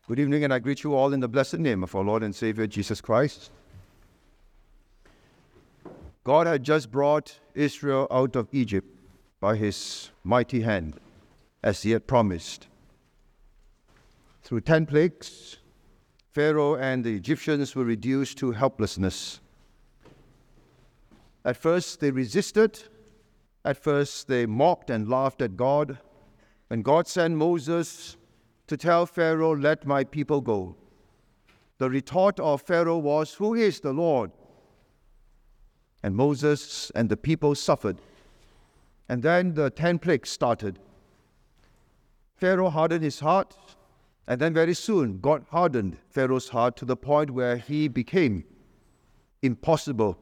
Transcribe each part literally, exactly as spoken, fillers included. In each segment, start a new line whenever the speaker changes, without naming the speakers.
Good evening, and I greet you all in the blessed name of our Lord and Savior, Jesus Christ. God had just brought Israel out of Egypt by his mighty hand, as he had promised. Through ten plagues, Pharaoh and the Egyptians were reduced to helplessness. At first, they resisted. At first, they mocked and laughed at God. When God sent Moses to tell Pharaoh, "Let my people go," the retort of Pharaoh was, "Who is the Lord?" And Moses and the people suffered. And then the ten plagues started. Pharaoh hardened his heart, and then very soon God hardened Pharaoh's heart to the point where he became impossible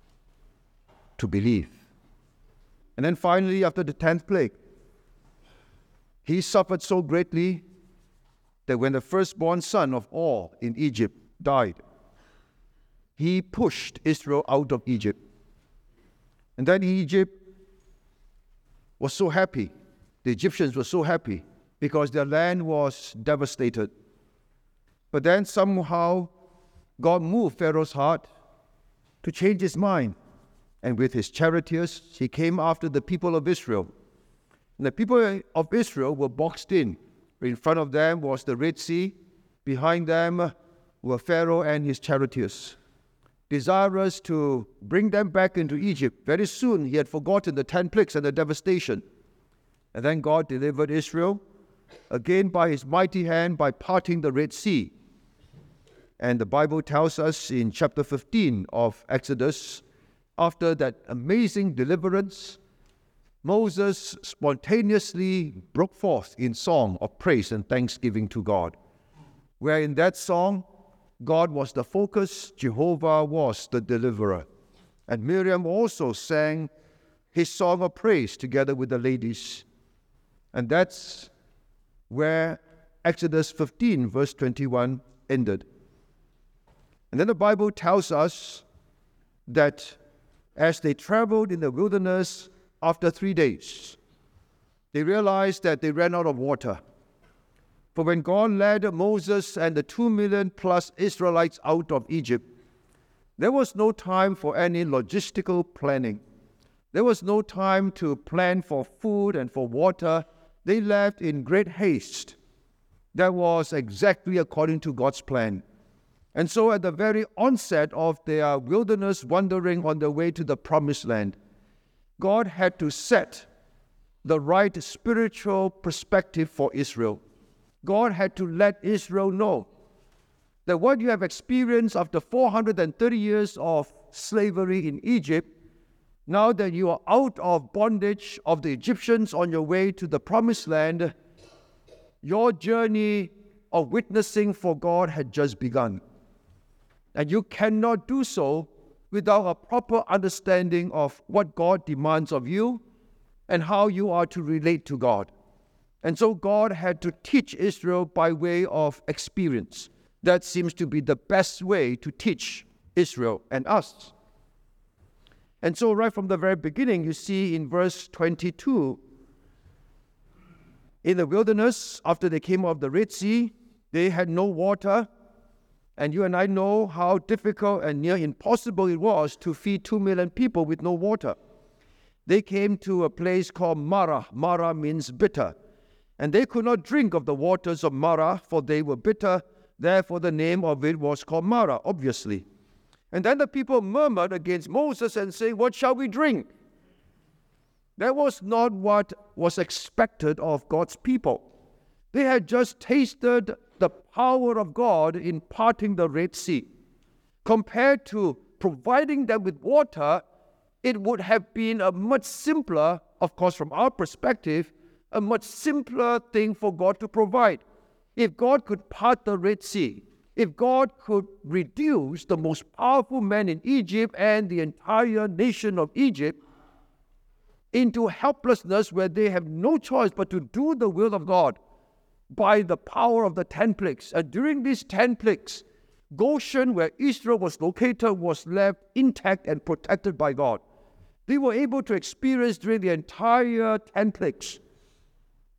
to believe. And then finally, after the tenth plague, he suffered so greatly that when the firstborn son of all in Egypt died, he pushed Israel out of Egypt. And then Egypt was so happy, the Egyptians were so happy, because their land was devastated. But then somehow God moved Pharaoh's heart to change his mind. And with his charioteers, he came after the people of Israel. And the people of Israel were boxed in. In front of them was the Red Sea. Behind them were Pharaoh and his charioteers, desirous to bring them back into Egypt. Very soon he had forgotten the ten plagues and the devastation. And then God delivered Israel, again by his mighty hand, by parting the Red Sea. And the Bible tells us in chapter fifteen of Exodus, after that amazing deliverance, Moses spontaneously broke forth in song of praise and thanksgiving to God, where in that song, God was the focus, Jehovah was the deliverer. And Miriam also sang his song of praise together with the ladies. And that's where Exodus fifteen, verse twenty-one ended. And then the Bible tells us that as they traveled in the wilderness, after three days, they realized that they ran out of water. For when God led Moses and the two million plus Israelites out of Egypt, there was no time for any logistical planning. There was no time to plan for food and for water. They left in great haste. That was exactly according to God's plan. And so at the very onset of their wilderness wandering on their way to the promised land, God had to set the right spiritual perspective for Israel. God had to let Israel know that what you have experienced after four hundred thirty years of slavery in Egypt, now that you are out of bondage of the Egyptians on your way to the promised land, your journey of witnessing for God had just begun. And you cannot do so without a proper understanding of what God demands of you and how you are to relate to God. And so God had to teach Israel by way of experience. That seems to be the best way to teach Israel and us. And so right from the very beginning, you see in verse twenty-two, in the wilderness, after they came out of the Red Sea, they had no water. And you and I know how difficult and near impossible it was to feed two million people with no water. They came to a place called Marah. Marah means bitter. And they could not drink of the waters of Marah, for they were bitter. Therefore, the name of it was called Marah, obviously. And then the people murmured against Moses and saying, "What shall we drink?" That was not what was expected of God's people. They had just tasted the power of God in parting the Red Sea. Compared to providing them with water, it would have been a much simpler, of course from our perspective, a much simpler thing for God to provide. If God could part the Red Sea, if God could reduce the most powerful man in Egypt and the entire nation of Egypt into helplessness where they have no choice but to do the will of God, by the power of the ten plagues. And during these ten plagues, Goshen, where Israel was located, was left intact and protected by God. They were able to experience during the entire ten plagues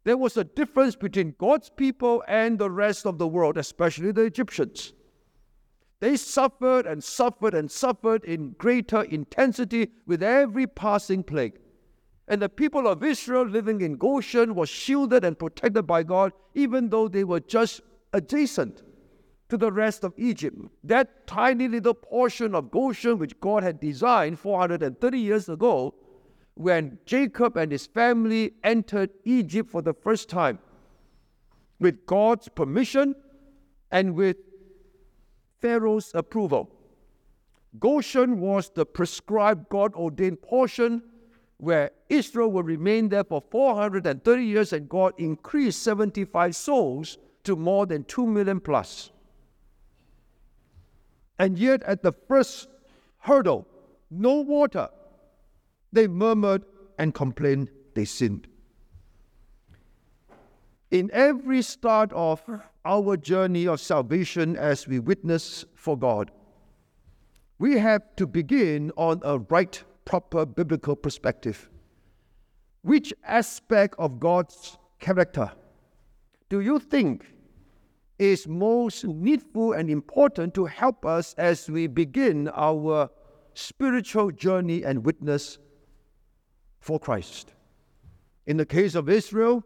There was a difference between God's people and the rest of the world, especially the Egyptians. They suffered and suffered and suffered in greater intensity with every passing plague. And the people of Israel living in Goshen was shielded and protected by God, even though they were just adjacent to the rest of Egypt. That tiny little portion of Goshen which God had designed four hundred thirty years ago, when Jacob and his family entered Egypt for the first time, with God's permission and with Pharaoh's approval. Goshen was the prescribed God-ordained portion where Israel will remain there for four hundred thirty years, and God increased seventy-five souls to more than two million plus. And yet at the first hurdle, no water, they murmured and complained, they sinned. In every start of our journey of salvation as we witness for God, we have to begin on a right, proper biblical perspective. Which aspect of God's character do you think is most needful and important to help us as we begin our spiritual journey and witness for Christ? In the case of Israel,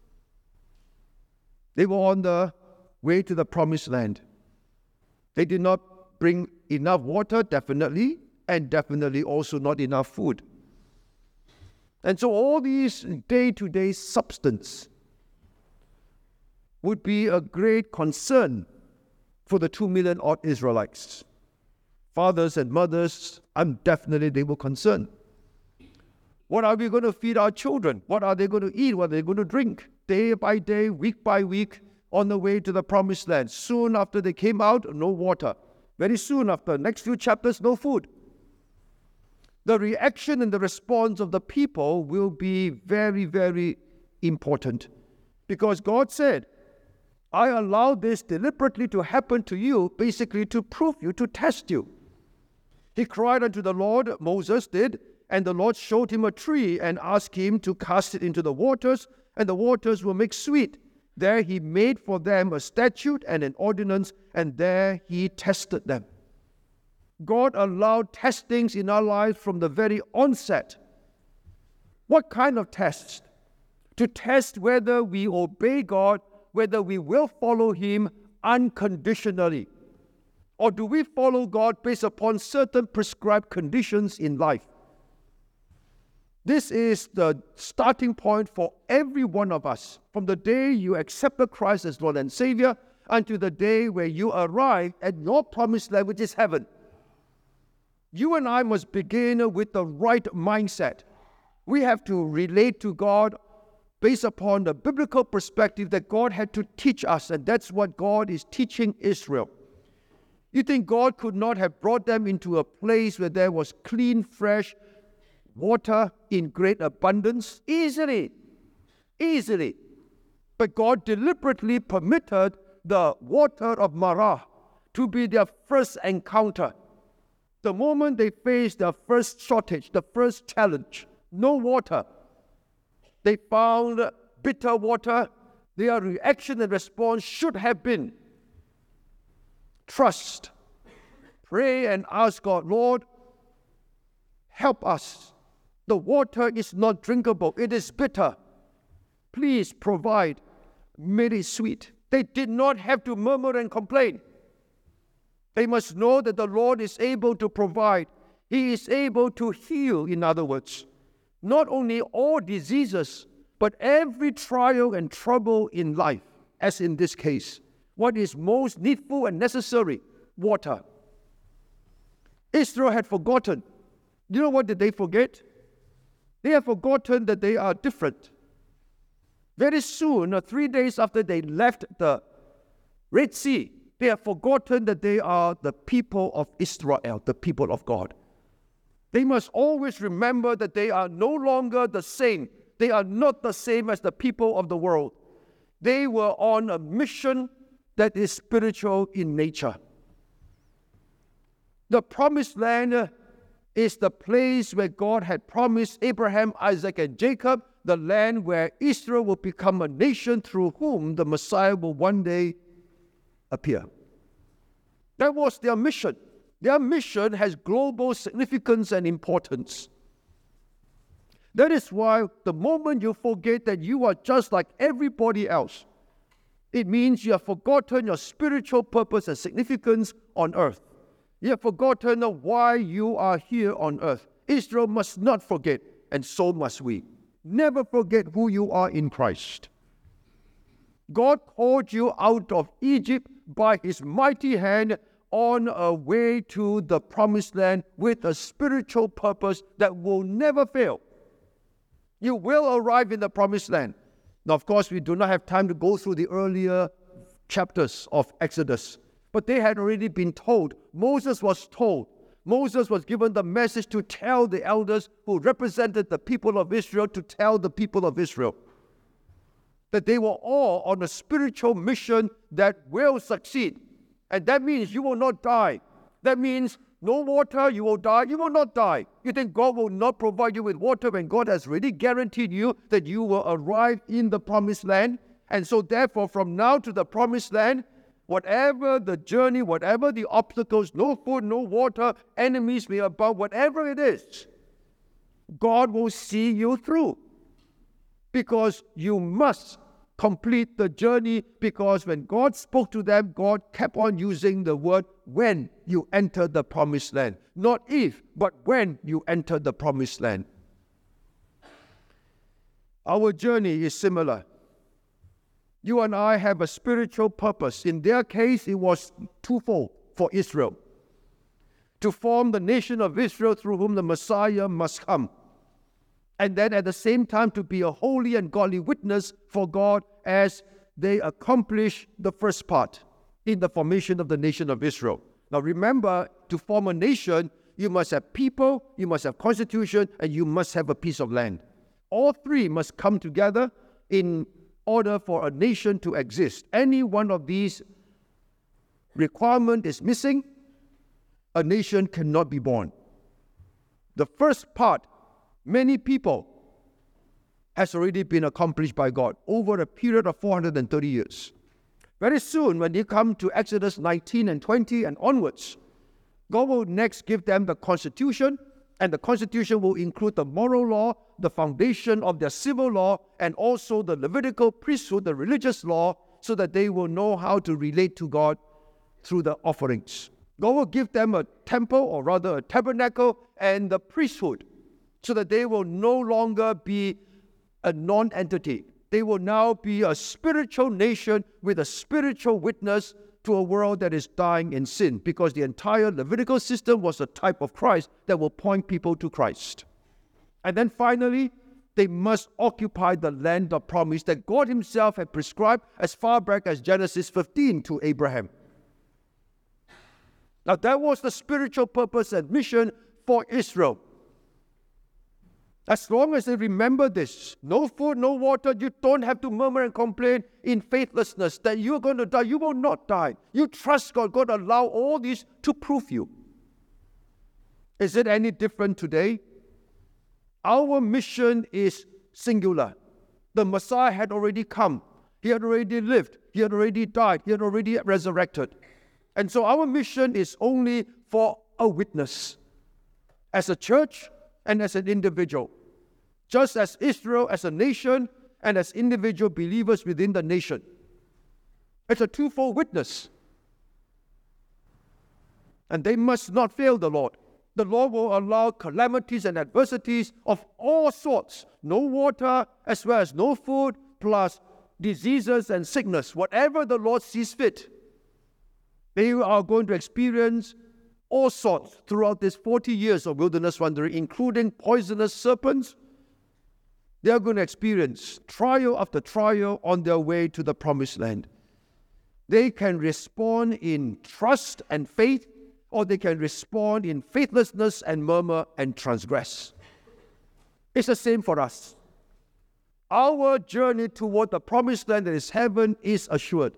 they were on the way to the promised land. They did not bring enough water, definitely, and definitely also not enough food. And so all these day-to-day substance would be a great concern for the two million odd Israelites. Fathers and mothers, I'm definitely they were concerned. What are we going to feed our children? What are they going to eat? What are they going to drink? Day by day, week by week, on the way to the promised land. Soon after they came out, no water. Very soon after, next few chapters, no food. The reaction and the response of the people will be very, very important. Because God said, I allowed this deliberately to happen to you, basically to prove you, to test you. He cried unto the Lord, Moses did, and the Lord showed him a tree and asked him to cast it into the waters, and the waters will make sweet. There he made for them a statute and an ordinance, and there he tested them. God allowed testings in our lives from the very onset. What kind of tests? To test whether we obey God, whether we will follow Him unconditionally. Or do we follow God based upon certain prescribed conditions in life? This is the starting point for every one of us. From the day you accepted Christ as Lord and Savior until the day where you arrive at your promised land, which is heaven. You and I must begin with the right mindset. We have to relate to God based upon the biblical perspective that God had to teach us, and that's what God is teaching Israel. You think God could not have brought them into a place where there was clean, fresh water in great abundance? Easily. Easily. But God deliberately permitted the water of Marah to be their first encounter. The moment they faced their first shortage, the first challenge, no water, they found bitter water. Their reaction and response should have been trust. Pray and ask God, Lord, help us. The water is not drinkable. It is bitter. Please provide. Make it sweet. They did not have to murmur and complain. They must know that the Lord is able to provide. He is able to heal, in other words. Not only all diseases, but every trial and trouble in life, as in this case. What is most needful and necessary? Water. Israel had forgotten. You know what did they forget? They have forgotten that they are different. Very soon, uh, three days after they left the Red Sea, they have forgotten that they are the people of Israel, the people of God. They must always remember that they are no longer the same. They are not the same as the people of the world. They were on a mission that is spiritual in nature. The promised land is the place where God had promised Abraham, Isaac, and Jacob the land where Israel will become a nation through whom the Messiah will one day appear. That was their mission. Their mission has global significance and importance. That is why the moment you forget that you are just like everybody else, it means you have forgotten your spiritual purpose and significance on earth. You have forgotten why you are here on earth. Israel must not forget, and so must we. Never forget who you are in Christ. God called you out of Egypt by His mighty hand on a way to the promised land with a spiritual purpose that will never fail. You will arrive in the promised land. Now, of course, we do not have time to go through the earlier chapters of Exodus, but they had already been told. Moses was told. Moses was given the message to tell the elders who represented the people of Israel to tell the people of Israel that they were all on a spiritual mission that will succeed. And that means you will not die. That means no water, you will die. You will not die. You think God will not provide you with water when God has already guaranteed you that you will arrive in the promised land? And so therefore, from now to the promised land, whatever the journey, whatever the obstacles, no food, no water, enemies may abound, whatever it is, God will see you through. Because you must complete the journey, because when God spoke to them, God kept on using the word when you enter the promised land. Not if, but when you enter the promised land. Our journey is similar. You and I have a spiritual purpose. In their case, it was twofold for Israel. To form the nation of Israel through whom the Messiah must come. And then at the same time to be a holy and godly witness for God as they accomplish the first part in the formation of the nation of Israel. Now remember, to form a nation, you must have people, you must have constitution, and you must have a piece of land. All three must come together in order for a nation to exist. Any one of these requirement is missing, a nation cannot be born. The first part, many people, has already been accomplished by God over a period of four hundred thirty years. Very soon, when you come to Exodus nineteen and twenty and onwards, God will next give them the constitution, and the constitution will include the moral law, the foundation of their civil law, and also the Levitical priesthood, the religious law, so that they will know how to relate to God through the offerings. God will give them a temple, or rather a tabernacle, and the priesthood, so that they will no longer be a non-entity. They will now be a spiritual nation with a spiritual witness to a world that is dying in sin, because the entire Levitical system was a type of Christ that will point people to Christ. And then finally, they must occupy the land of promise that God Himself had prescribed as far back as Genesis fifteen to Abraham. Now that was the spiritual purpose and mission for Israel. As long as they remember this, no food, no water, you don't have to murmur and complain in faithlessness that you're going to die. You will not die. You trust God. God allow all this to prove you. Is it any different today? Our mission is singular. The Messiah had already come. He had already lived. He had already died. He had already resurrected. And so our mission is only for a witness. As a church and as an individual. Just as Israel as a nation and as individual believers within the nation. It's a twofold witness. And they must not fail the Lord. The Lord will allow calamities and adversities of all sorts. No water as well as no food, plus diseases and sickness. Whatever the Lord sees fit. They are going to experience all sorts throughout these forty years of wilderness wandering, including poisonous serpents. They are going to experience trial after trial on their way to the promised land. They can respond in trust and faith, or they can respond in faithlessness and murmur and transgress. It's the same for us. Our journey toward the promised land that is heaven is assured.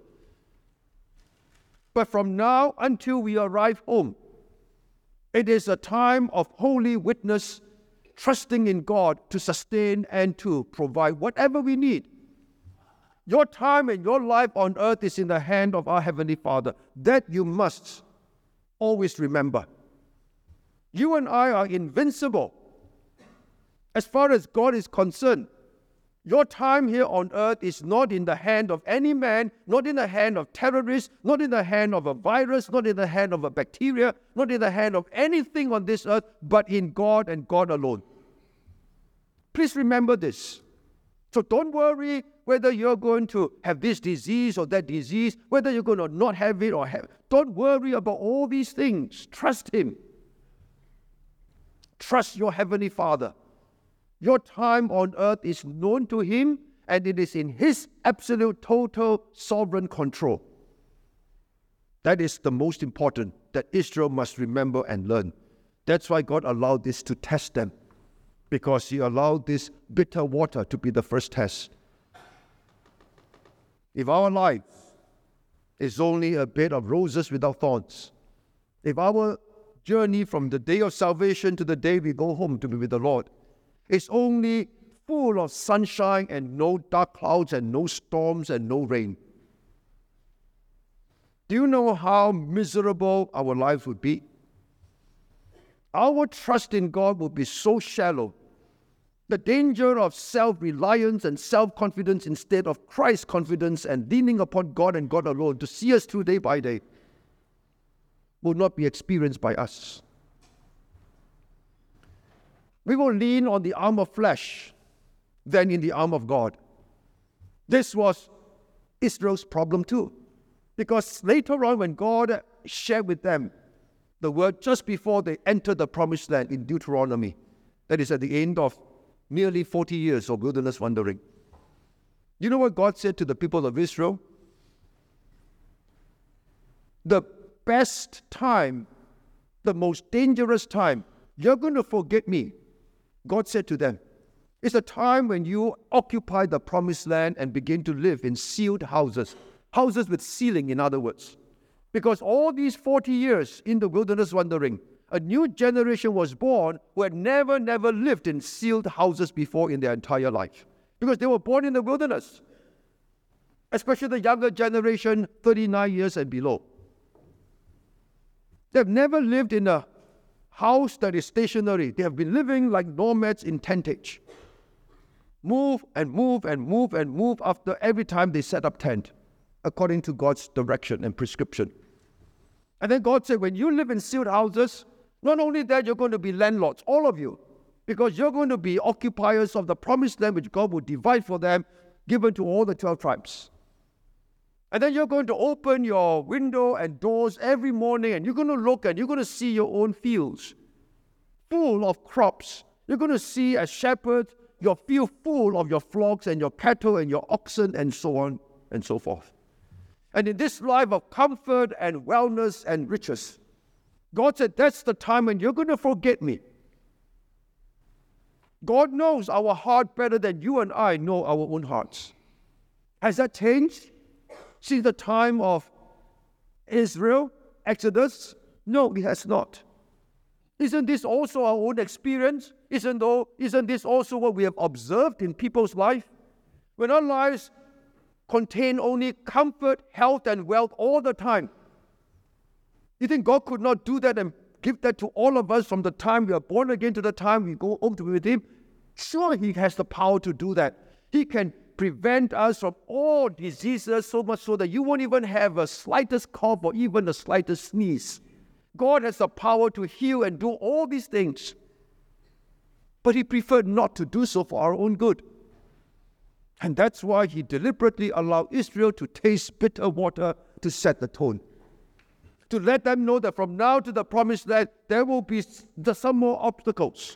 But from now until we arrive home, it is a time of holy witness trusting in God to sustain and to provide whatever we need. Your time and your life on earth is in the hand of our Heavenly Father. That you must always remember. You and I are invincible. As far as God is concerned, your time here on earth is not in the hand of any man, not in the hand of terrorists, not in the hand of a virus, not in the hand of a bacteria, not in the hand of anything on this earth, but in God and God alone. Please remember this. So don't worry whether you're going to have this disease or that disease, whether you're going to not have it or have it. Don't worry about all these things. Trust Him. Trust your Heavenly Father. Your time on earth is known to Him, and it is in His absolute, total, sovereign control. That is the most important that Israel must remember and learn. That's why God allowed this to test them, because He allowed this bitter water to be the first test. If our life is only a bed of roses without thorns, if our journey from the day of salvation to the day we go home to be with the Lord is only full of sunshine and no dark clouds and no storms and no rain, do you know how miserable our lives would be? Our trust in God would be so shallow. The danger of self-reliance and self-confidence instead of Christ's confidence and leaning upon God and God alone to see us through day by day will not be experienced by us. We will lean on the arm of flesh than in the arm of God. This was Israel's problem too. Because later on when God shared with them the word just before they entered the promised land in Deuteronomy, that is at the end of nearly forty years of wilderness wandering. You know what God said to the people of Israel? The best time, the most dangerous time, you're going to forget me. God said to them, it's a time when you occupy the promised land and begin to live in sealed houses, houses with ceiling, in other words. Because all these forty years in the wilderness wandering, a new generation was born who had never, never lived in sealed houses before in their entire life. Because they were born in the wilderness. Especially the younger generation, thirty-nine years and below. They've never lived in a house that is stationary. They have been living like nomads in tentage. Move and move and move and move after every time they set up tent, according to God's direction and prescription. And then God said, when you live in sealed houses, not only that, you're going to be landlords, all of you, because you're going to be occupiers of the promised land which God will divide for them, given to all the twelve tribes. And then you're going to open your window and doors every morning, and you're going to look and you're going to see your own fields full of crops. You're going to see, as shepherds, your field full of your flocks and your cattle and your oxen and so on and so forth. And in this life of comfort and wellness and riches, God said, that's the time when you're going to forget me. God knows our heart better than you and I know our own hearts. Has that changed since the time of Israel, Exodus? No, it has not. Isn't this also our own experience? Isn't, though, isn't this also what we have observed in people's life? When our lives contain only comfort, health, and wealth all the time, you think God could not do that and give that to all of us from the time we are born again to the time we go home to be with Him? Sure, He has the power to do that. He can prevent us from all diseases so much so that you won't even have a slightest cough or even the slightest sneeze. God has the power to heal and do all these things. But He preferred not to do so for our own good. And that's why He deliberately allowed Israel to taste bitter water to set the tone. To let them know that from now to the promised land, there will be some more obstacles.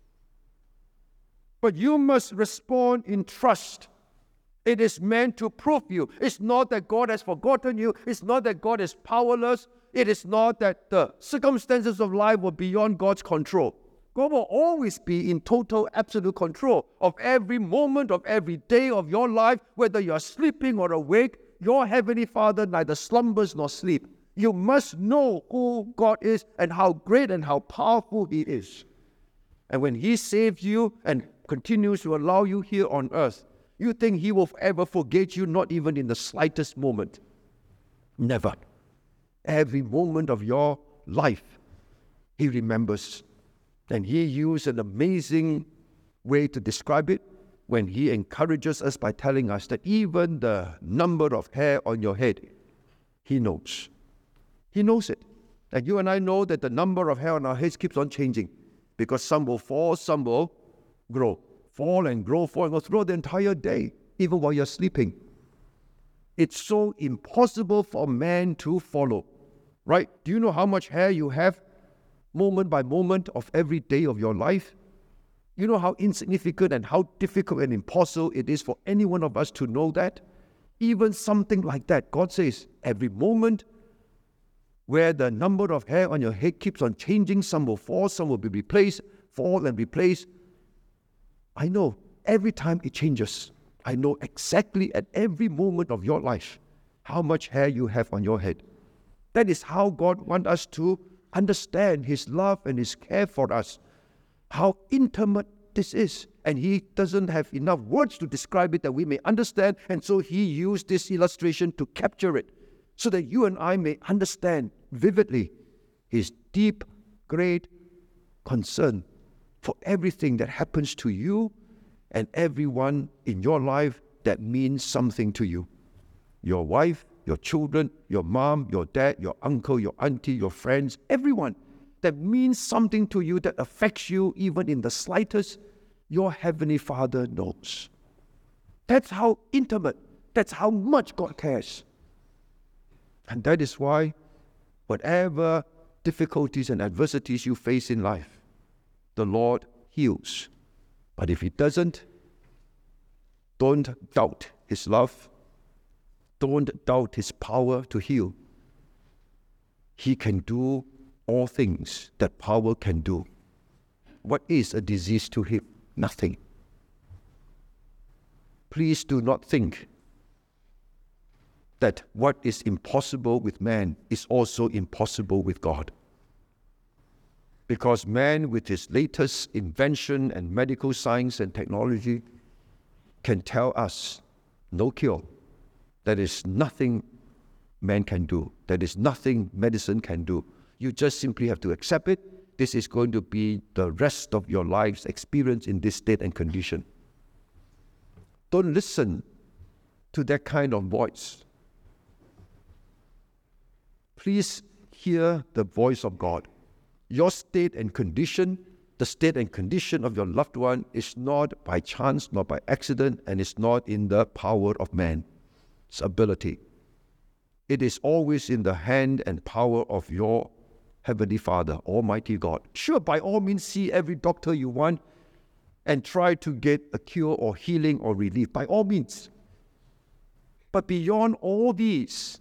But you must respond in trust. It is meant to prove you. It's not that God has forgotten you. It's not that God is powerless. It is not that the circumstances of life were beyond God's control. God will always be in total, absolute control of every moment of every day of your life, whether you are sleeping or awake. Your Heavenly Father neither slumbers nor sleeps. You must know who God is and how great and how powerful He is. And when He saves you and continues to allow you here on earth, you think He will ever forget you, not even in the slightest moment. Never. Every moment of your life, He remembers. And He used an amazing way to describe it when He encourages us by telling us that even the number of hair on your head, He knows. He knows it. And you and I know that the number of hair on our heads keeps on changing, because some will fall, some will grow. Fall and grow, fall and grow throughout the entire day, even while you're sleeping. It's so impossible for man to follow, right? Do you know how much hair you have moment by moment of every day of your life? You know how insignificant and how difficult and impossible it is for any one of us to know that? Even something like that, God says, every moment where the number of hair on your head keeps on changing, some will fall, some will be replaced, fall and replaced. I know every time it changes. I know exactly at every moment of your life how much hair you have on your head. That is how God wants us to understand His love and His care for us, how intimate this is. And He doesn't have enough words to describe it that we may understand, and so He used this illustration to capture it, so that you and I may understand vividly His deep, great concern for everything that happens to you and everyone in your life that means something to you. Your wife, your children, your mom, your dad, your uncle, your auntie, your friends, everyone that means something to you, that affects you even in the slightest, your Heavenly Father knows. That's how intimate, that's how much God cares. And that is why whatever difficulties and adversities you face in life, the Lord heals. But if He doesn't, don't doubt His love. Don't doubt His power to heal. He can do all things that power can do. What is a disease to Him? Nothing. Please do not think that what is impossible with man is also impossible with God. Because man, with his latest invention and medical science and technology, can tell us, no cure. There is nothing man can do. There is nothing medicine can do. You just simply have to accept it. This is going to be the rest of your life's experience in this state and condition. Don't listen to that kind of voice. Please hear the voice of God. Your state and condition, the state and condition of your loved one, is not by chance, not by accident, and is not in the power of man's ability. It is always in the hand and power of your Heavenly Father, Almighty God. Sure, by all means, see every doctor you want and try to get a cure or healing or relief, by all means. But beyond all these,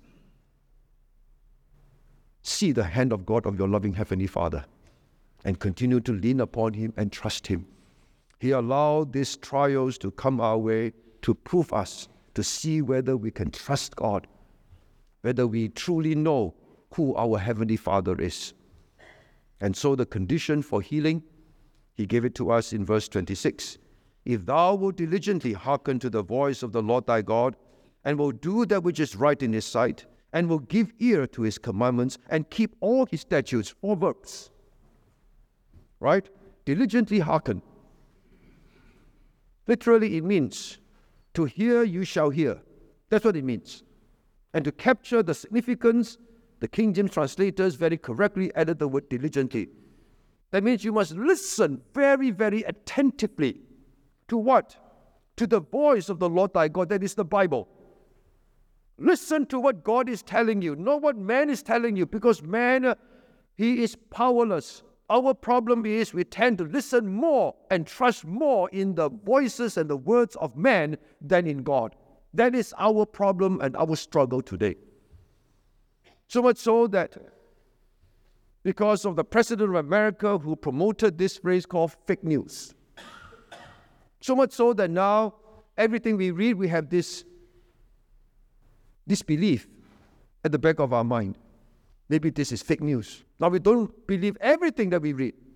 see the hand of God, of your loving Heavenly Father, and continue to lean upon Him and trust Him. He allowed these trials to come our way to prove us, to see whether we can trust God, whether we truly know who our Heavenly Father is. And so the condition for healing, He gave it to us in verse twenty-six. If thou wilt diligently hearken to the voice of the Lord thy God, and will do that which is right in His sight, and will give ear to His commandments, and keep all His statutes, four verbs. Right? Diligently hearken. Literally, it means to hear you shall hear. That's what it means. And to capture the significance, the King James translators very correctly added the word diligently. That means you must listen very, very attentively to what? To the voice of the Lord thy God, that is the Bible. Listen to what God is telling you, not what man is telling you, because man, uh, he is powerless. Our problem is we tend to listen more and trust more in the voices and the words of man than in God. That is our problem and our struggle today. So much so that because of the President of America who promoted this phrase called fake news. So much so that now everything we read, we have this disbelief at the back of our mind. Maybe this is fake news. Now we don't believe everything that we read.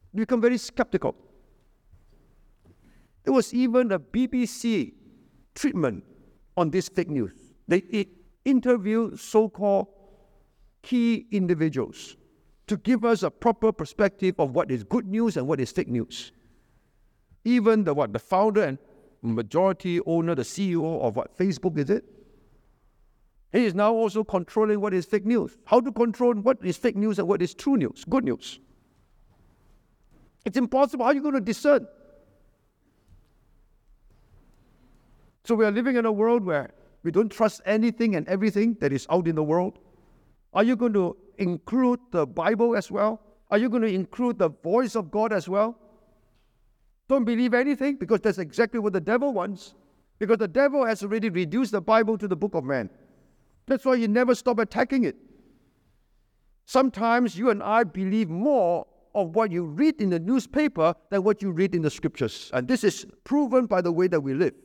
You become very skeptical. There was even a B B C treatment on this fake news. They interviewed so-called key individuals to give us a proper perspective of what is good news and what is fake news. Even the what the founder and majority owner, the C E O of what Facebook is it? He is now also controlling what is fake news. How to control what is fake news and what is true news, good news. It's impossible. How are you going to discern? So we are living in a world where we don't trust anything and everything that is out in the world. Are you going to include the Bible as well? Are you going to include the voice of God as well? Don't believe anything, because that's exactly what the devil wants. Because the devil has already reduced the Bible to the book of man. That's why you never stop attacking it. Sometimes you and I believe more of what you read in the newspaper than what you read in the scriptures. And this is proven by the way that we live.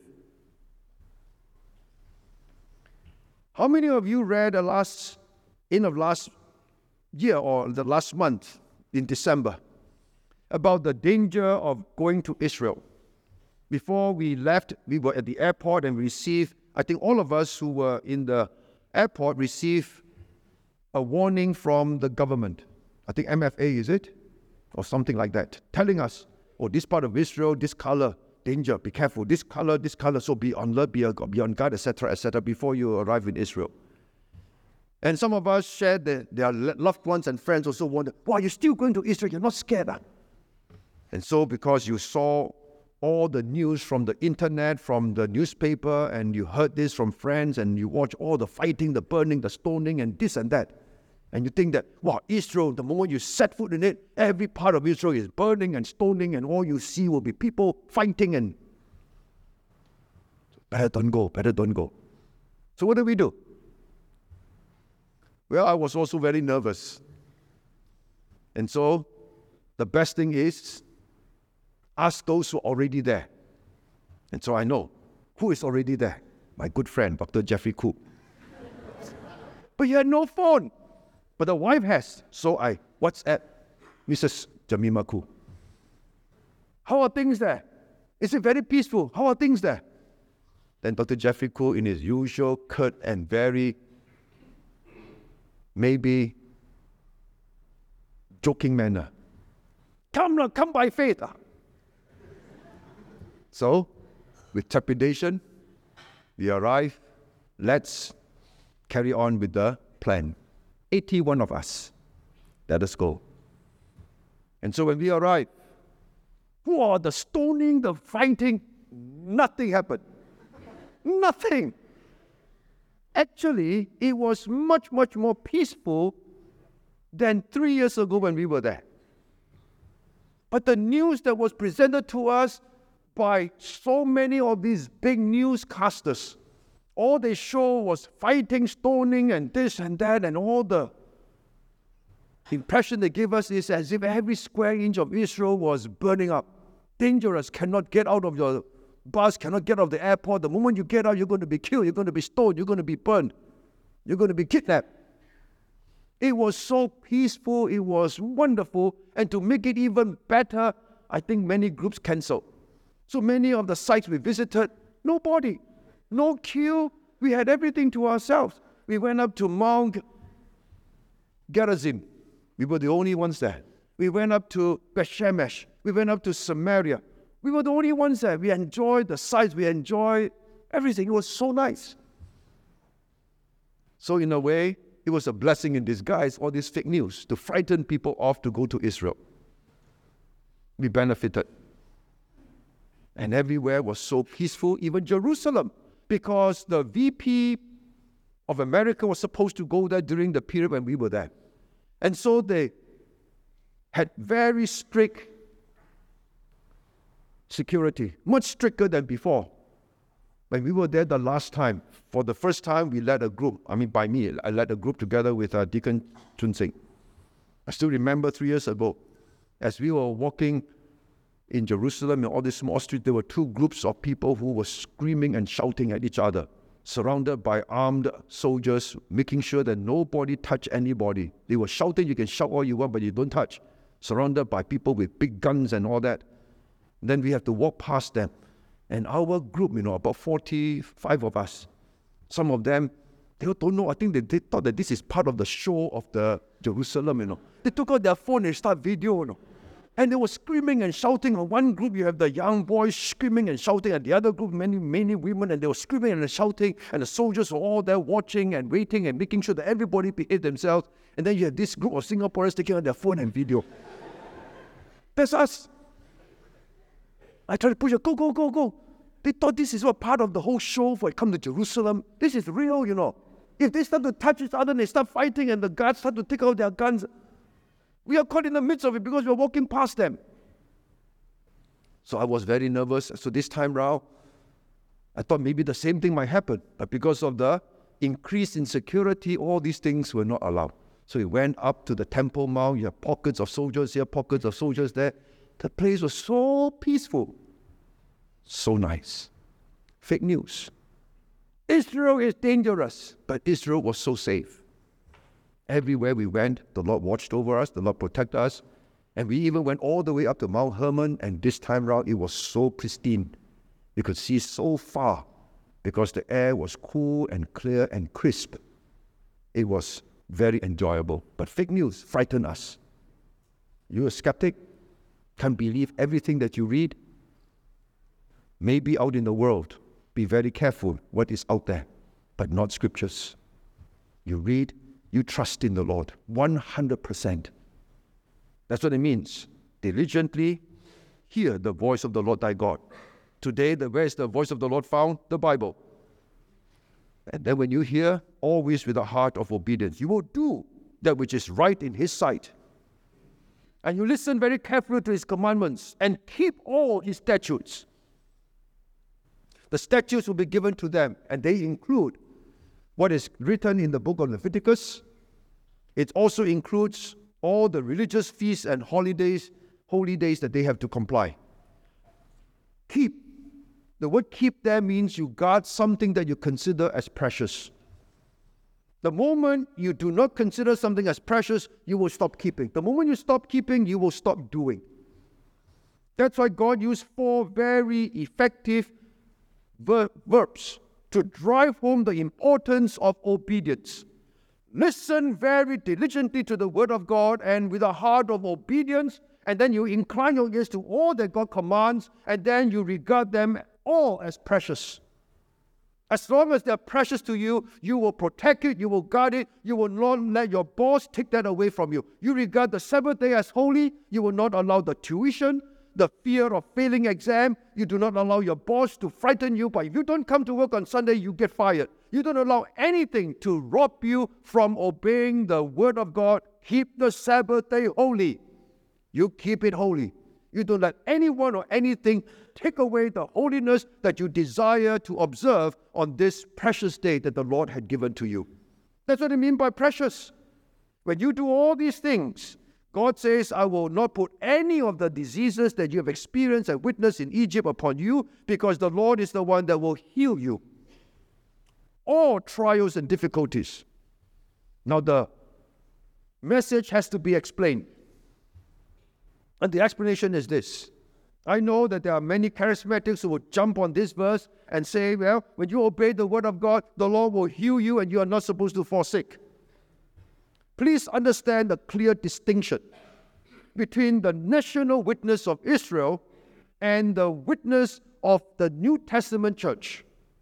How many of you read the last, end of last year or the last month in December about the danger of going to Israel? Before we left, we were at the airport and received, I think all of us who were in the airport received a warning from the government. I think M F A, is it? Or something like that, telling us, oh, this part of Israel, this color, danger, be careful, this color, this color, so be on alert, be, be on guard, et cetera, et cetera, before you arrive in Israel. And some of us shared that their loved ones and friends also wonder, wow, you're still going to Israel, you're not scared, huh? And so because you saw all the news from the internet, from the newspaper, and you heard this from friends, and you watch all the fighting, the burning, the stoning, and this and that, and you think that, wow, Israel, the moment you set foot in it, every part of Israel is burning and stoning, and all you see will be people fighting, and better don't go, better don't go. So what do we do? Well, I was also very nervous. And so the best thing is ask those who are already there. And so I know who is already there. My good friend, Doctor Jeffrey Koo. But he had no phone. But the wife has. So I WhatsApp Missus Jemimah Koo. How are things there? Is it very peaceful? How are things there? Then Doctor Jeffrey Koo, in his usual curt and very maybe joking manner, come, come by faith. So, with trepidation, we arrive. Let's carry on with the plan. eighty-one of us. Let us go. And so when we arrive, whoa, the stoning, the fighting, nothing happened. Nothing. Actually, it was much, much more peaceful than three years ago when we were there. But the news that was presented to us by so many of these big newscasters, all they show was fighting, stoning, and this and that, and all the impression they gave us is as if every square inch of Israel was burning up. Dangerous, cannot get out of your bus, cannot get out of the airport. The moment you get out, you're going to be killed, you're going to be stoned, you're going to be burned, you're going to be kidnapped. It was so peaceful, it was wonderful, and to make it even better, I think many groups canceled. So many of the sites we visited, nobody, no queue, we had everything to ourselves. We went up to Mount Gerizim, we were the only ones there. We went up to Beth Shemesh, we went up to Samaria, we were the only ones there. We enjoyed the sights, we enjoyed everything, it was so nice. So in a way, it was a blessing in disguise, all this fake news, to frighten people off to go to Israel. We benefited. And everywhere was so peaceful, even Jerusalem, because the V P of America was supposed to go there during the period when we were there. And so they had very strict security, much stricter than before. When we were there the last time, for the first time, we led a group. I mean, by me, I led a group together with uh, Deacon Chun Sing. I still remember three years ago, as we were walking in Jerusalem, in all these small streets, there were two groups of people who were screaming and shouting at each other, surrounded by armed soldiers, making sure that nobody touched anybody. They were shouting, you can shout all you want, but you don't touch. surrounded by people with big guns and all that. Then we have to walk past them. And our group, you know, about forty-five of us, some of them, they don't know. I think they, they thought that this is part of the show of the Jerusalem, you know. They took out their phone and started video, you know. And they were screaming and shouting. On one group, you have the young boys screaming and shouting. And the other group, many, many women, and they were screaming and shouting. And the soldiers were all there watching and waiting and making sure that everybody behaved themselves. And then you have this group of Singaporeans taking out their phone and video. That's us. I tried to push it, go, go, go, go. They thought this is what part of the whole show for it come to Jerusalem. This is real, you know. If they start to touch each other and they start fighting and the guards start to take out their guns, we are caught in the midst of it because we are walking past them. So I was very nervous. So this time round, I thought maybe the same thing might happen. But because of the increase in security, all these things were not allowed. So we went up to the Temple Mount. You have pockets of soldiers here, pockets of soldiers there. The place was so peaceful. So nice. Fake news. Israel is dangerous, but Israel was so safe. Everywhere we went, the Lord watched over us, the Lord protected us. And we even went all the way up to Mount Hermon, and this time round, it was so pristine. You could see so far because the air was cool and clear and crisp. It was very enjoyable. But fake news frightened us. You're a skeptic, can't believe everything that you read. Maybe out in the world, be very careful what is out there, but not scriptures. You read, you trust in the Lord, one hundred percent. That's what it means. Diligently hear the voice of the Lord thy God. Today, the, where is the voice of the Lord found? The Bible. And then when you hear, always with a heart of obedience, you will do that which is right in His sight. And you listen very carefully to His commandments and keep all His statutes. The statutes will be given to them, and they include what is written in the book of Leviticus. It also includes all the religious feasts and holidays, holy days that they have to comply. Keep. The word keep there means you guard something that you consider as precious. The moment you do not consider something as precious, you will stop keeping. The moment you stop keeping, you will stop doing. That's why God used four very effective ver- verbs to drive home the importance of obedience. Listen very diligently to the word of God and with a heart of obedience, and then you incline your ears to all that God commands, and then you regard them all as precious. As long as they're precious to you, you will protect it, you will guard it, you will not let your boss take that away from you. You regard the Sabbath day as holy, you will not allow the tuition, the fear of failing exam. You do not allow your boss to frighten you by, if you don't come to work on Sunday, you get fired. You don't allow anything to rob you from obeying the word of God. Keep the Sabbath day holy. You keep it holy. You don't let anyone or anything take away the holiness that you desire to observe on this precious day that the Lord had given to you. That's what I mean by precious. When you do all these things, God says, I will not put any of the diseases that you have experienced and witnessed in Egypt upon you, because the Lord is the one that will heal you. All trials and difficulties. Now the message has to be explained. And the explanation is this. I know that there are many charismatics who will jump on this verse and say, well, when you obey the word of God, the Lord will heal you and you are not supposed to fall sick. Please understand the clear distinction between the national witness of Israel and the witness of the New Testament church.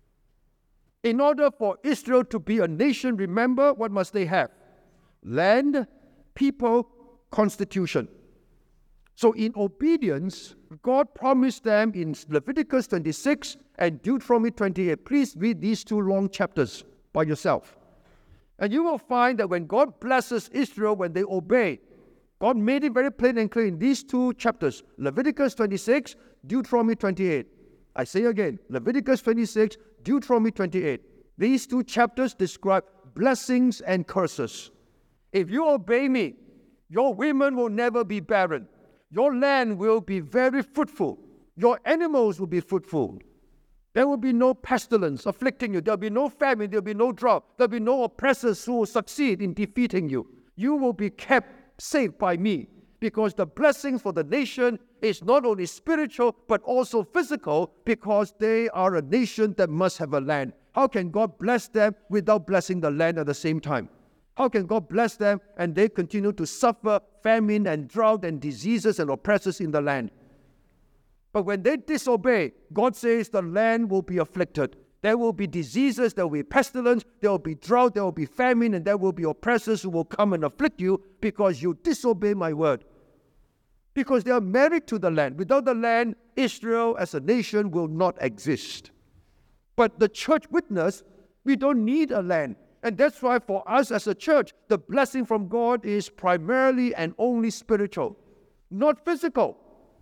In order for Israel to be a nation, remember, what must they have? Land, people, constitution. So in obedience, God promised them in Leviticus twenty-six and Deuteronomy twenty-eight. Please read these two long chapters by yourself. And you will find that when God blesses Israel, when they obey, God made it very plain and clear in these two chapters, Leviticus twenty-six, Deuteronomy twenty-eight. I say again, Leviticus twenty-six, Deuteronomy twenty-eight. These two chapters describe blessings and curses. If you obey me, your women will never be barren. Your land will be very fruitful. Your animals will be fruitful. There will be no pestilence afflicting you. There will be no famine. There will be no drought. There will be no oppressors who will succeed in defeating you. You will be kept safe by me, because the blessing for the nation is not only spiritual but also physical, because they are a nation that must have a land. How can God bless them without blessing the land at the same time? How can God bless them and they continue to suffer famine and drought and diseases and oppressors in the land? But when they disobey, God says the land will be afflicted. There will be diseases, there will be pestilence, there will be drought, there will be famine, and there will be oppressors who will come and afflict you because you disobey my word. Because they are married to the land. Without the land, Israel as a nation will not exist. But the church witness, we don't need a land. And that's why for us as a church, the blessing from God is primarily and only spiritual, not physical,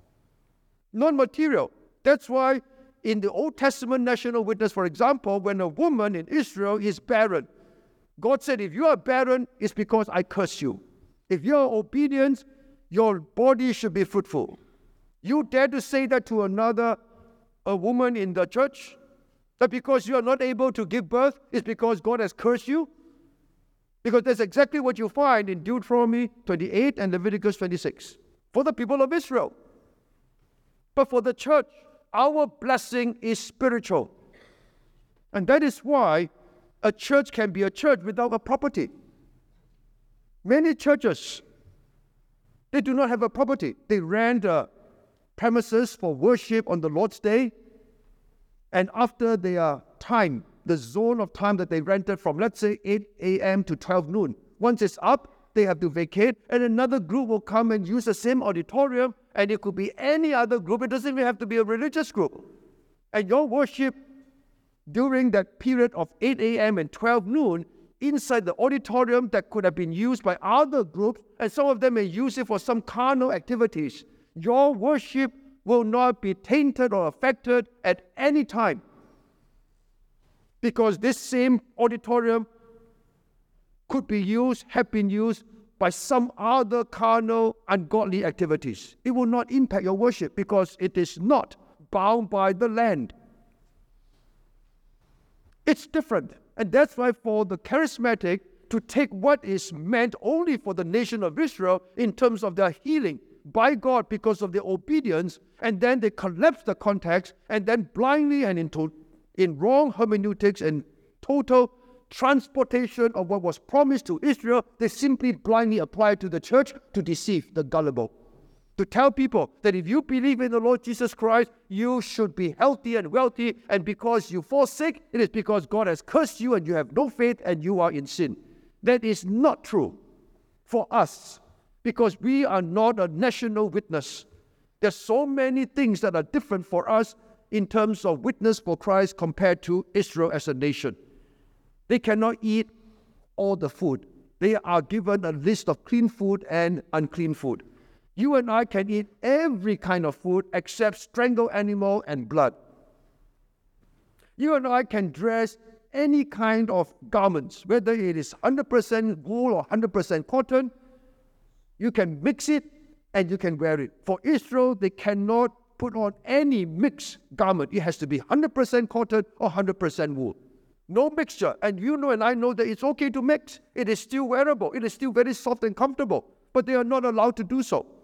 not material. That's why in the Old Testament national witness, for example, when a woman in Israel is barren, God said, if you are barren, it's because I curse you. If you are obedient, your body should be fruitful. You dare to say that to another, a woman in the church? That because you are not able to give birth is because God has cursed you? Because that's exactly what you find in Deuteronomy twenty-eight and Leviticus twenty-six for the people of Israel. But for the church, our blessing is spiritual. And that is why a church can be a church without a property. Many churches, they do not have a property. They rent uh, premises for worship on the Lord's Day. And after their time, the zone of time that they rented from, let's say, eight a.m. to twelve noon, once it's up, they have to vacate, and another group will come and use the same auditorium, and it could be any other group. It doesn't even have to be a religious group. And your worship during that period of eight a.m. and twelve noon inside the auditorium that could have been used by other groups, and some of them may use it for some carnal activities. Your worship will not be tainted or affected at any time, because this same auditorium could be used, have been used by some other carnal, ungodly activities. It will not impact your worship because it is not bound by the land. It's different. And that's why for the charismatic to take what is meant only for the nation of Israel in terms of their healing by God because of their obedience, and then they collapse the context, and then blindly and into, in wrong hermeneutics and total transportation of what was promised to Israel, they simply blindly apply it to the church to deceive the gullible. To tell people that if you believe in the Lord Jesus Christ, you should be healthy and wealthy, and because you fall sick, it is because God has cursed you and you have no faith and you are in sin. That is not true for us, because we are not a national witness. There's so many things that are different for us in terms of witness for Christ compared to Israel as a nation. They cannot eat all the food. They are given a list of clean food and unclean food. You and I can eat every kind of food except strangled animal and blood. You and I can dress any kind of garments, whether it is one hundred percent wool or one hundred percent cotton. You can mix it and you can wear it. For Israel, they cannot put on any mixed garment. It has to be one hundred percent cotton or one hundred percent wool. No mixture. And you know and I know that it's okay to mix. It is still wearable. It is still very soft and comfortable. But they are not allowed to do so.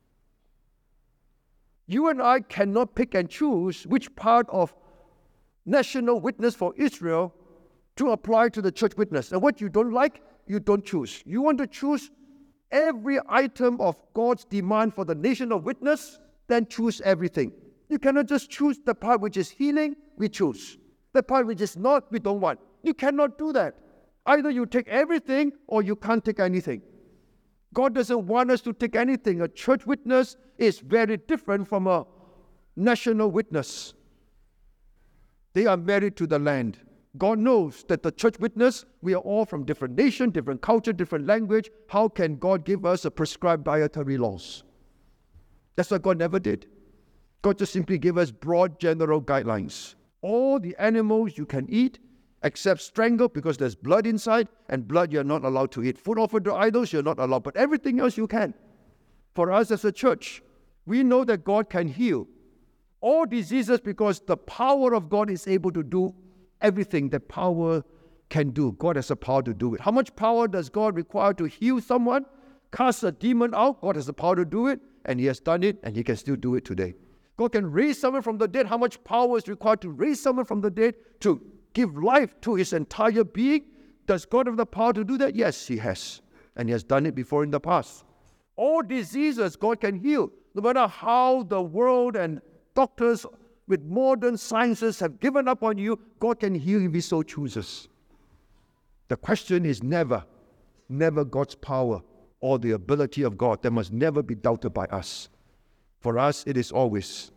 You and I cannot pick and choose which part of national witness for Israel to apply to the church witness. And what you don't like, you don't choose. You want to choose every item of God's demand for the nation of witness, then choose everything. You cannot just choose the part which is healing, we choose. The part which is not, we don't want. You cannot do that. Either you take everything or you can't take anything. God doesn't want us to take anything. A church witness is very different from a national witness. They are married to the land. God knows that the church witness, we are all from different nation, different culture, different language. How can God give us a prescribed dietary laws? That's what God never did. God just simply gave us broad general guidelines. All the animals you can eat, except strangled because there's blood inside, and blood you're not allowed to eat. Food offered to idols, you're not allowed, but everything else you can. For us as a church, we know that God can heal all diseases because the power of God is able to do everything that power can do. God has the power to do it. How much power does God require to heal someone? cast a demon out. God has the power to do it, and He has done it, and He can still do it today. God can raise someone from the dead. How much power is required to raise someone from the dead, to give life to his entire being? Does God have the power to do that? Yes, He has. And He has done it before in the past. All diseases God can heal. No matter how the world and doctors with modern sciences have given up on you, God can heal if He so chooses. The question is never, never God's power or the ability of God. That must never be doubted by us. For us, it is always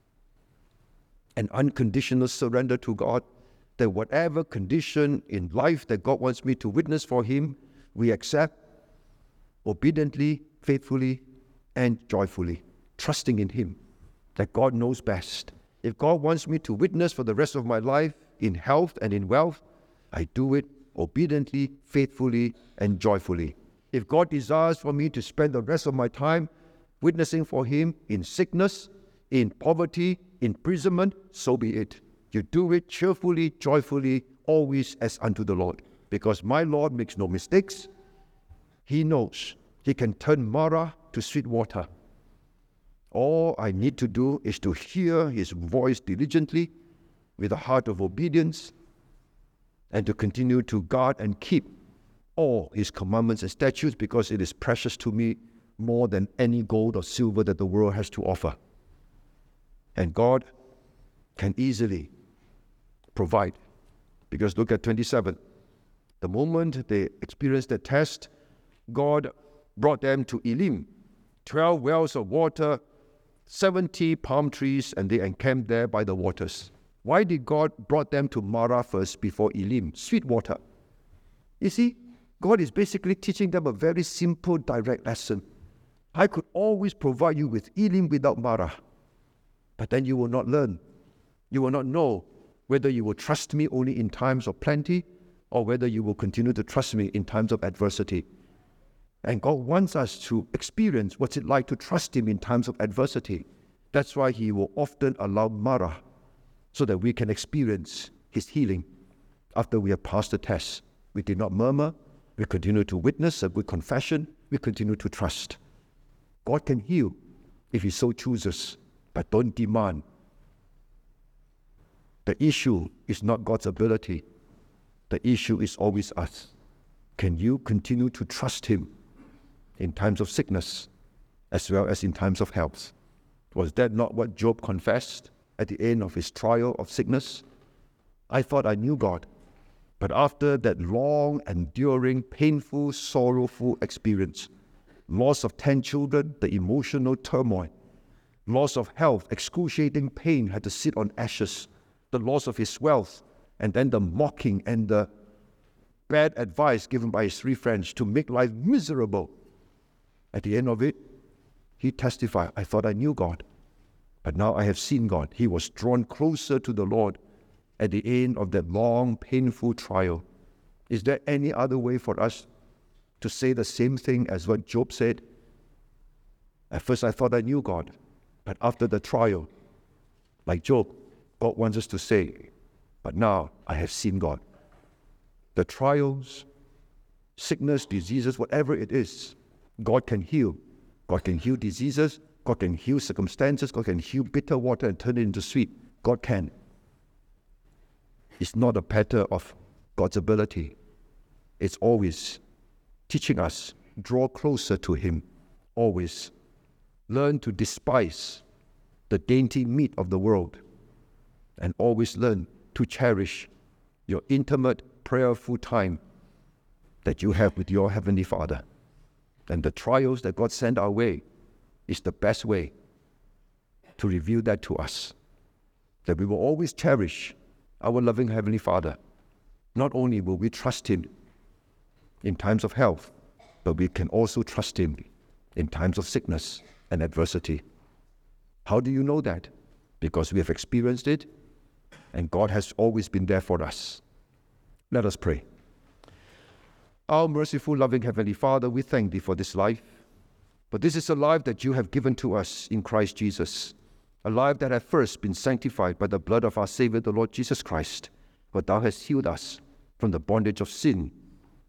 an unconditional surrender to God, that whatever condition in life that God wants me to witness for Him, we accept obediently, faithfully, and joyfully, trusting in Him, that God knows best. If God wants me to witness for the rest of my life in health and in wealth, I do it obediently, faithfully, and joyfully. If God desires for me to spend the rest of my time witnessing for Him in sickness, in poverty, imprisonment, so be it. You do it cheerfully, joyfully, always as unto the Lord. Because my Lord makes no mistakes. He knows He can turn Mara to sweet water. All I need to do is to hear His voice diligently with a heart of obedience, and to continue to guard and keep all His commandments and statutes, because it is precious to me more than any gold or silver that the world has to offer. And God can easily provide. Because look at twenty-seven. The moment they experienced the test, God brought them to Elim, twelve wells of water, seventy palm trees, and they encamped there by the waters. Why did God brought them to Marah first before Elim? Sweet water. You see, God is basically teaching them a very simple, direct lesson. I could always provide you with Elim without Marah, but then you will not learn. You will not know whether you will trust me only in times of plenty, or whether you will continue to trust me in times of adversity. And God wants us to experience what's it like to trust Him in times of adversity. That's why He will often allow Marah, so that we can experience His healing after we have passed the test. We did not murmur. We continue to witness a good confession. We continue to trust. God can heal if He so chooses, but don't demand. The issue is not God's ability. The issue is always us. Can you continue to trust Him in times of sickness as well as in times of health? Was that not what Job confessed at the end of his trial of sickness? I thought I knew God, but after that long, enduring, painful, sorrowful experience, loss of ten children, the emotional turmoil, loss of health, excruciating pain, had to sit on ashes, the loss of his wealth, and then the mocking and the bad advice given by his three friends to make life miserable. At the end of it, he testified, I thought I knew God, but now I have seen God. He was drawn closer to the Lord at the end of that long, painful trial. Is there any other way for us to say the same thing as what Job said? At first I thought I knew God, but after the trial, like Job, God wants us to say, but now I have seen God. The trials, sickness, diseases, whatever it is, God can heal. God can heal diseases. God can heal circumstances. God can heal bitter water and turn it into sweet. God can. It's not a matter of God's ability. It's always teaching us, draw closer to Him. Always. Learn to despise the dainty meat of the world. And always learn to cherish your intimate, prayerful time that you have with your Heavenly Father. And the trials that God sent our way is the best way to reveal that to us. That we will always cherish our loving Heavenly Father. Not only will we trust Him in times of health, but we can also trust Him in times of sickness and adversity. How do you know that? Because we have experienced it, and God has always been there for us. Let us pray. Our merciful, loving Heavenly Father, we thank Thee for this life. But this is a life that You have given to us in Christ Jesus, a life that has first been sanctified by the blood of our Savior, the Lord Jesus Christ. For Thou hast healed us from the bondage of sin,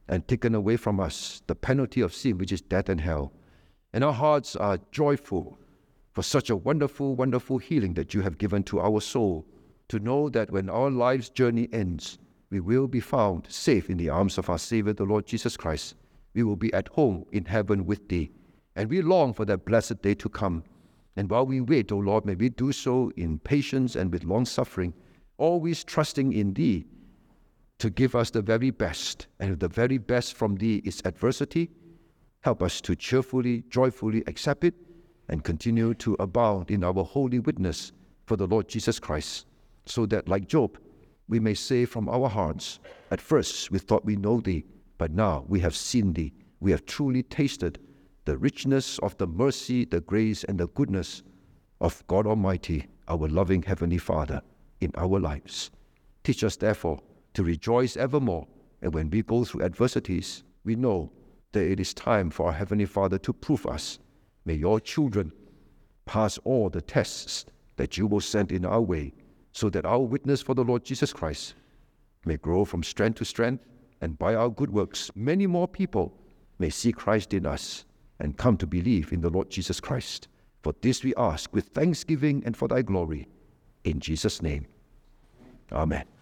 and taken away from us the penalty of sin, which is death and hell. And our hearts are joyful for such a wonderful, wonderful healing that you have given to our soul, to know that when our life's journey ends, we will be found safe in the arms of our Savior, the Lord Jesus Christ. We will be at home in heaven with thee. And we long for that blessed day to come. And while we wait, O Lord, may we do so in patience and with long suffering, always trusting in thee to give us the very best. And if the very best from thee is adversity, help us to cheerfully, joyfully accept it and continue to abound in our holy witness for the Lord Jesus Christ, so that, like Job, we may say from our hearts, at first we thought we know thee, but now we have seen thee. We have truly tasted the richness of the mercy, the grace, and the goodness of God Almighty, our loving Heavenly Father, in our lives. Teach us, therefore, to rejoice evermore, and when we go through adversities, we know that it is time for our Heavenly Father to prove us. May your children pass all the tests that you will send in our way, so that our witness for the Lord Jesus Christ may grow from strength to strength, and by our good works, many more people may see Christ in us and come to believe in the Lord Jesus Christ. For this we ask with thanksgiving and for thy glory. In Jesus' name, amen.